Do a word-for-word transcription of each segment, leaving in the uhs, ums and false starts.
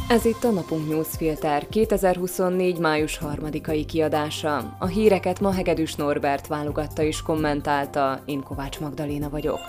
Ez itt a Napunk Newsfilter kétezer-huszonnégy. május harmadikai kiadása. A híreket ma Hegedűs Norbert válogatta és kommentálta, én Kovács Magdaléna vagyok.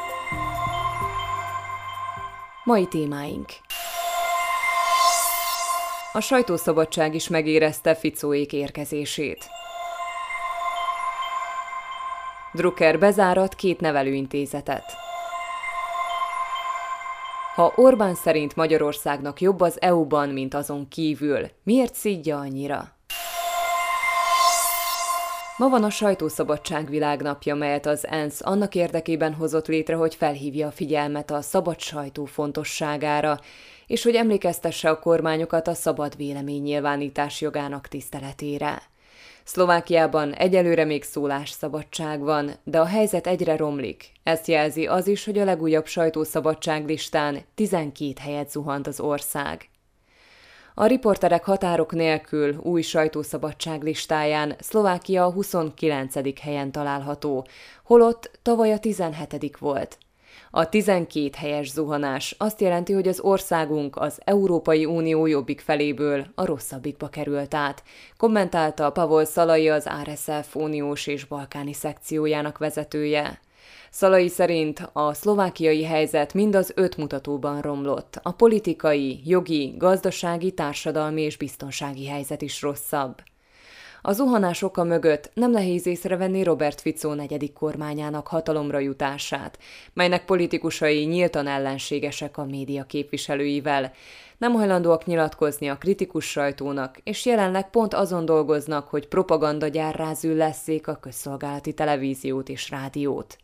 Mai témáink. A sajtószabadság is megérezte Ficóék érkezését. Drucker bezárat két nevelőintézetet. Ha Orbán szerint Magyarországnak jobb az é u-ban, mint azon kívül, miért szidja annyira? Ma van a sajtószabadság világnapja, melyet az ENSZ annak érdekében hozott létre, hogy felhívja a figyelmet a szabad sajtó fontosságára, és hogy emlékeztesse a kormányokat a szabad véleménynyilvánítás jogának tiszteletére. Szlovákiában egyelőre még szólásszabadság van, de a helyzet egyre romlik. Ezt jelzi az is, hogy a legújabb sajtószabadság listán tizenkét helyet zuhant az ország. A Riporterek határok nélkül új sajtószabadság listáján Szlovákia a huszonkilencedik helyen található, holott tavaly a tizenhetedik volt. A tizenkét helyes zuhanás azt jelenti, hogy az országunk az Európai Unió jobbik feléből a rosszabbikba került át, kommentálta Pavol Szalai, az er es ef uniós és balkáni szekciójának vezetője. Szalai szerint a szlovákiai helyzet mind az öt mutatóban romlott, a politikai, jogi, gazdasági, társadalmi és biztonsági helyzet is rosszabb. A zuhanás oka mögött nem nehéz észrevenni Robert Fico negyedik kormányának hatalomra jutását, melynek politikusai nyíltan ellenségesek a média képviselőivel, nem hajlandóak nyilatkozni a kritikus sajtónak, és jelenleg pont azon dolgoznak, hogy propagandagyárrá züllesszék a közszolgálati televíziót és rádiót.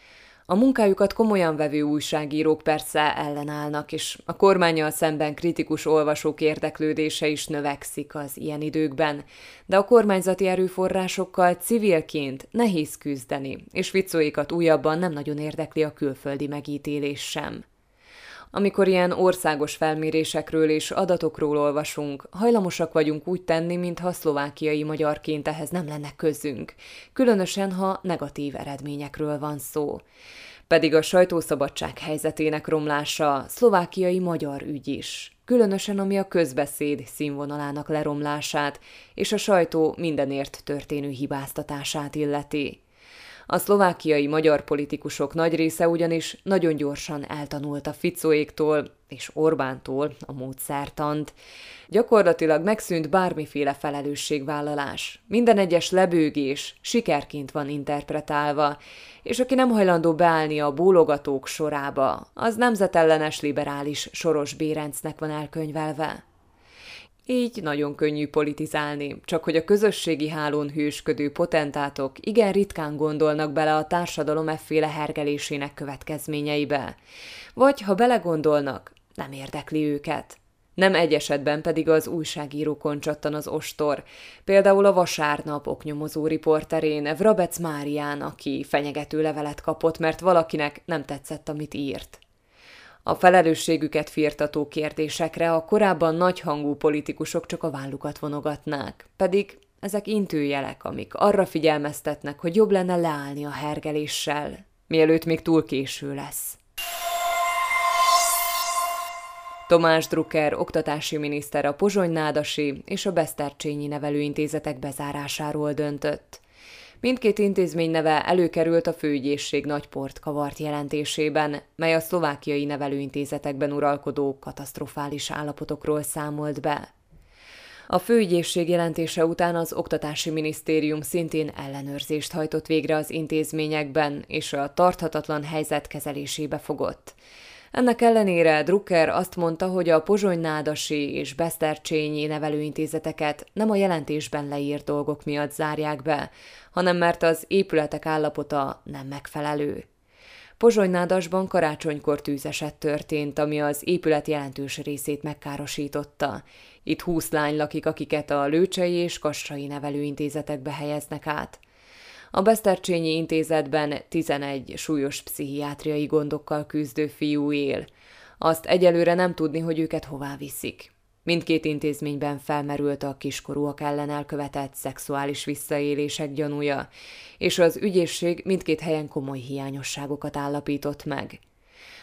A munkájukat komolyan vevő újságírók persze ellenállnak, és a kormánnyal szemben kritikus olvasók érdeklődése is növekszik az ilyen időkben, de a kormányzati erőforrásokkal civilként nehéz küzdeni, és Ficóékat újabban nem nagyon érdekli a külföldi megítélés sem. Amikor ilyen országos felmérésekről és adatokról olvasunk, hajlamosak vagyunk úgy tenni, mintha szlovákiai magyarként ehhez nem lenne közünk, különösen ha negatív eredményekről van szó. Pedig a sajtószabadság helyzetének romlása szlovákiai magyar ügy is, különösen ami a közbeszéd színvonalának leromlását és a sajtó mindenért történő hibáztatását illeti. A szlovákiai magyar politikusok nagy része ugyanis nagyon gyorsan eltanult a Ficóéktól és Orbántól a módszertant. Gyakorlatilag megszűnt bármiféle felelősségvállalás. Minden egyes lebőgés sikerként van interpretálva, és aki nem hajlandó beállni a bólogatók sorába, az nemzetellenes liberális Soros Bérencnek van elkönyvelve. Így nagyon könnyű politizálni, csak hogy a közösségi hálón hősködő potentátok igen ritkán gondolnak bele a társadalom efféle hergelésének következményeibe. Vagy ha belegondolnak, nem érdekli őket. Nem egy esetben pedig az újságírókon csattan az ostor, például a Vasárnap oknyomozó riporterén, Vrabec Márián, aki fenyegető levelet kapott, mert valakinek nem tetszett, amit írt. A felelősségüket firtató kérdésekre a korábban nagyhangú politikusok csak a vállukat vonogatnák, pedig ezek intőjelek, amik arra figyelmeztetnek, hogy jobb lenne leállni a hergeléssel, mielőtt még túl késő lesz. Tomás Drucker oktatási miniszter a pozsonynádasi és a besztercsényi nevelőintézetek bezárásáról döntött. Mindkét intézmény neve előkerült a főügyészség nagy port kavart jelentésében, mely a szlovákiai nevelőintézetekben uralkodó katasztrofális állapotokról számolt be. A főügyészség jelentése után az Oktatási Minisztérium szintén ellenőrzést hajtott végre az intézményekben, és a tarthatatlan helyzet kezelésébe fogott. Ennek ellenére Drucker azt mondta, hogy a pozsonynádasi és besztercsényi nevelőintézeteket nem a jelentésben leírt dolgok miatt zárják be, hanem mert az épületek állapota nem megfelelő. Pozsonynádasban karácsonykor tűzeset történt, ami az épület jelentős részét megkárosította. Itt húsz lány lakik, akiket a lőcsei és kassai nevelőintézetekbe helyeznek át. A besztercsényi intézetben tizenegy súlyos pszichiátriai gondokkal küzdő fiú él. Azt egyelőre nem tudni, hogy őket hová viszik. Mindkét intézményben felmerült a kiskorúak ellen elkövetett szexuális visszaélések gyanúja, és az ügyészség mindkét helyen komoly hiányosságokat állapított meg.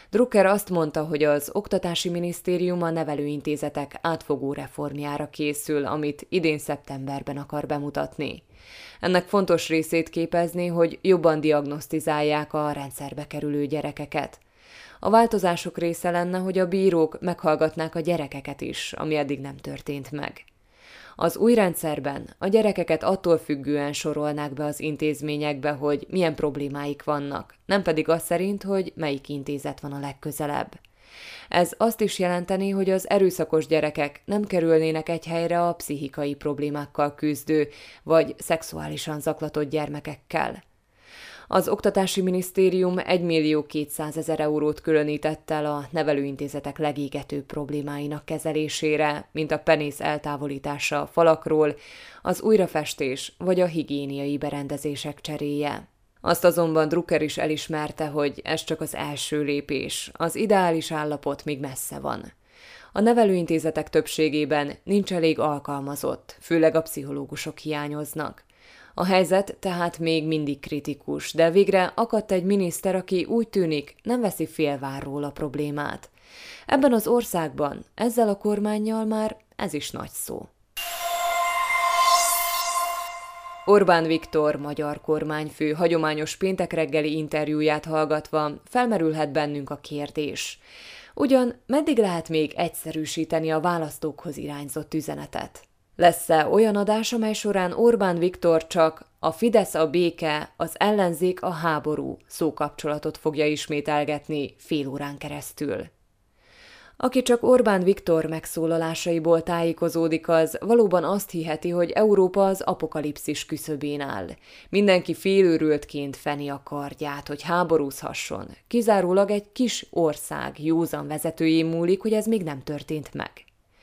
Drucker azt mondta, hogy az Oktatási Minisztérium a nevelőintézetek átfogó reformjára készül, amit idén szeptemberben akar bemutatni. Ennek fontos részét képezni, hogy jobban diagnosztizálják a rendszerbe kerülő gyerekeket. A változások része lenne, hogy a bírók meghallgatnák a gyerekeket is, ami eddig nem történt meg. Az új rendszerben a gyerekeket attól függően sorolnák be az intézményekbe, hogy milyen problémáik vannak, nem pedig az szerint, hogy melyik intézet van a legközelebb. Ez azt is jelenteni, hogy az erőszakos gyerekek nem kerülnének egy helyre a pszichikai problémákkal küzdő vagy szexuálisan zaklatott gyermekekkel. Az Oktatási Minisztérium egymillió kétszázezer eurót különített el a nevelőintézetek legégetőbb problémáinak kezelésére, mint a penész eltávolítása a falakról, az újrafestés vagy a higiéniai berendezések cseréje. Azt azonban Drucker is elismerte, hogy ez csak az első lépés, az ideális állapot még messze van. A nevelőintézetek többségében nincs elég alkalmazott, főleg a pszichológusok hiányoznak. A helyzet tehát még mindig kritikus, de végre akadt egy miniszter, aki úgy tűnik, nem veszi félvárról a problémát. Ebben az országban, ezzel a kormánnyal már ez is nagy szó. Orbán Viktor, magyar kormányfő hagyományos péntek reggeli interjúját hallgatva felmerülhet bennünk a kérdés. Ugyan meddig lehet még egyszerűsíteni a választókhoz irányzott üzenetet? Lesz-e olyan adás, amely során Orbán Viktor csak a Fidesz a béke, az ellenzék a háború szókapcsolatot fogja ismételgetni fél órán keresztül? Aki csak Orbán Viktor megszólalásaiból tájékozódik, az valóban azt hiheti, hogy Európa az apokalipszis küszöbén áll. Mindenki félőrültként feni a kardját, hogy háborúzhasson. Kizárólag egy kis ország józan vezetőjén múlik, hogy ez még nem történt meg.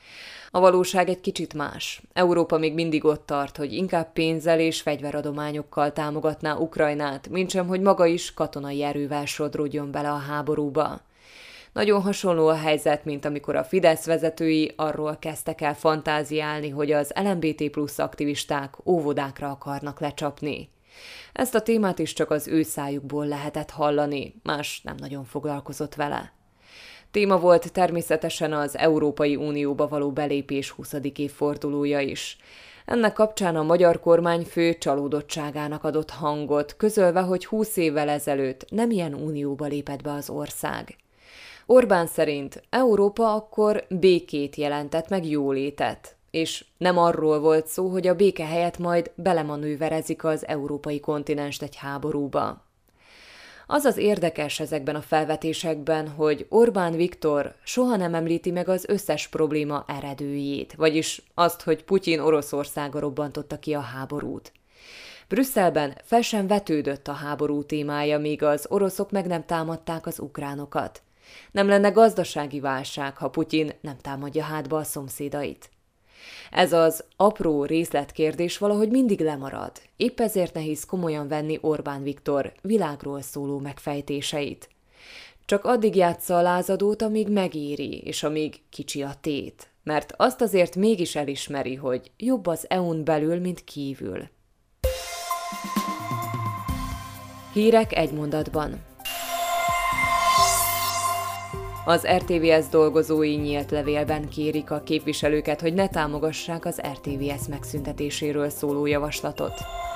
A valóság egy kicsit más. Európa még mindig ott tart, hogy inkább pénzzel és fegyveradományokkal támogatná Ukrajnát, mintsem, hogy maga is katonai erővel sodródjon bele a háborúba. Nagyon hasonló a helyzet, mint amikor a Fidesz vezetői arról kezdtek el fantáziálni, hogy az el em bé té plusz aktivisták óvodákra akarnak lecsapni. Ezt a témát is csak az ő szájukból lehetett hallani, más nem nagyon foglalkozott vele. Téma volt természetesen az Európai Unióba való belépés huszadik évfordulója is. Ennek kapcsán a magyar kormányfő csalódottságának adott hangot, közölve, hogy húsz évvel ezelőtt nem ilyen unióba lépett be az ország. Orbán szerint Európa akkor békét jelentett meg jólétet, és nem arról volt szó, hogy a béke helyett majd belemanőverezik az európai kontinenst egy háborúba. Az az érdekes ezekben a felvetésekben, hogy Orbán Viktor soha nem említi meg az összes probléma eredőjét, vagyis azt, hogy Putyin Oroszországa robbantotta ki a háborút. Brüsszelben fel sem vetődött a háború témája, míg az oroszok meg nem támadták az ukránokat. Nem lenne gazdasági válság, ha Putyin nem támadja hátba a szomszédait. Ez az apró részletkérdés valahogy mindig lemarad, épp ezért nehéz komolyan venni Orbán Viktor világról szóló megfejtéseit. Csak addig játsza a lázadót, amíg megéri, és amíg kicsi a tét, mert azt azért mégis elismeri, hogy jobb az é u-n belül, mint kívül. Hírek egy mondatban. Az er té vé es dolgozói nyílt levélben kérik a képviselőket, hogy ne támogassák az er té vé es megszüntetéséről szóló javaslatot.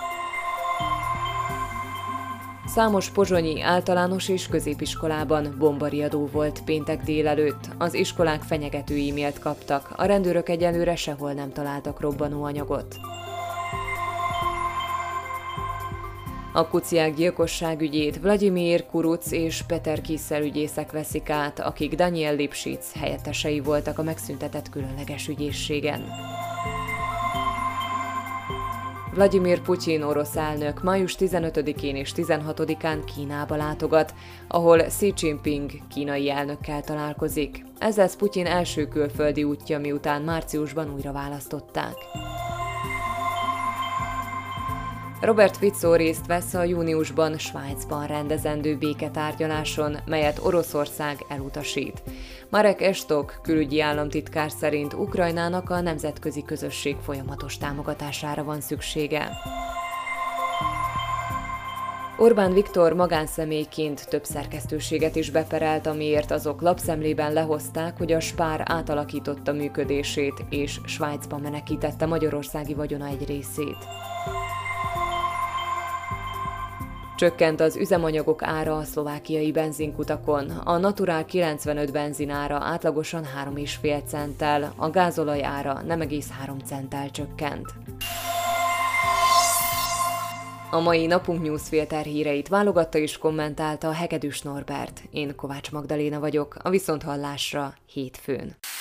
Számos pozsonyi általános és középiskolában bombariadó volt péntek délelőtt, az iskolák fenyegető e-mailt kaptak, a rendőrök egyelőre sehol nem találtak robbanóanyagot. A kuciák gyilkosság ügyét Vladimir Kuruc és Peter Kissel ügyészek veszik át, akik Daniel Lipschitz helyettesei voltak a megszüntetett különleges ügyészségen. Vladimir Putyin orosz elnök május tizenötödikén és tizenhatodikán Kínába látogat, ahol Xi Jinping kínai elnökkel találkozik. Ez lesz Putyin első külföldi útja, miután márciusban újra választották. Robert Fico részt vesz a júniusban Svájcban rendezendő béketárgyaláson, melyet Oroszország elutasít. Marek Estok külügyi államtitkár szerint Ukrajnának a nemzetközi közösség folyamatos támogatására van szüksége. Orbán Viktor magánszemélyként több szerkesztőséget is beperelt, amiért azok lapszemlében lehozták, hogy a Spar átalakította működését és Svájcba menekítette magyarországi vagyona egy részét. Csökkent az üzemanyagok ára a szlovákiai benzinkutakon. A Naturál kilencvenöt benzinára átlagosan három egész öt centtel, a gázolaj ára nem egész három centtel csökkent. A mai Napunk Newsfilter híreit válogatta és kommentálta Hegedűs Norbert. Én Kovács Magdaléna vagyok, a viszonthallásra hétfőn.